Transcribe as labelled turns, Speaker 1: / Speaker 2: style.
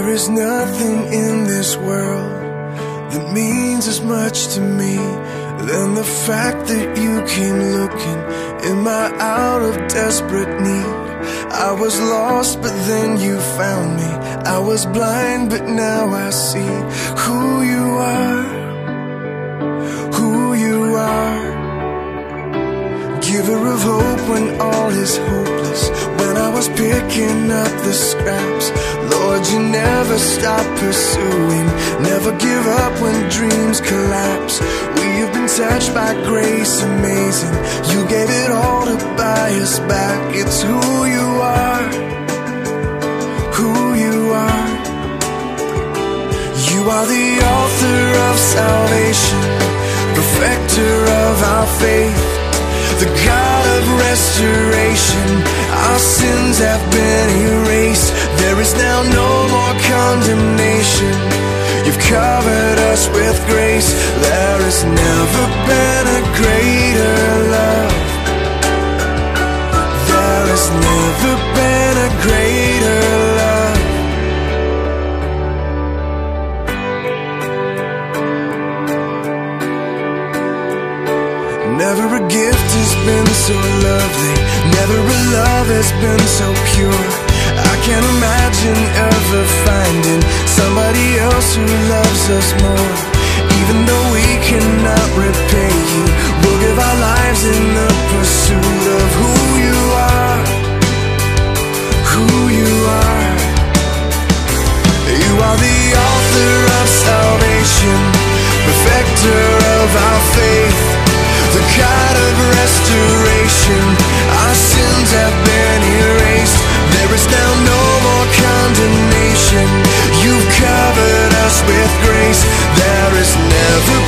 Speaker 1: is nothing in this world that means as much to me than the fact that you came looking in my hour of desperate need. I was lost, but then you found me. I was blind, but now I see who you are, who you are. Giver of hope when all is hopeless, when I was picking up the scraps. Lord, you never stop pursuing, never give up when dreams collapse. We have been touched by grace amazing. You gave it all to buy us back. It's who you are, who you are. You are the author of salvation, perfecter of our faith, the God of restoration. Our sins have been erased. There is now no more condemnation. You've covered us with grace. There has never been a greater love. There has never been a greater love. Never a gift has been so lovely, never a love has been so pure. I can't imagine ever finding somebody else who loves us more. Even though we cannot repay you, we'll give our lives in the pursuit of who you are, who you are. You are the author of salvation, perfecter of our faith, the God of restoration. Our sins have been erased. There is now no more condemnation. You've covered us with grace. There has never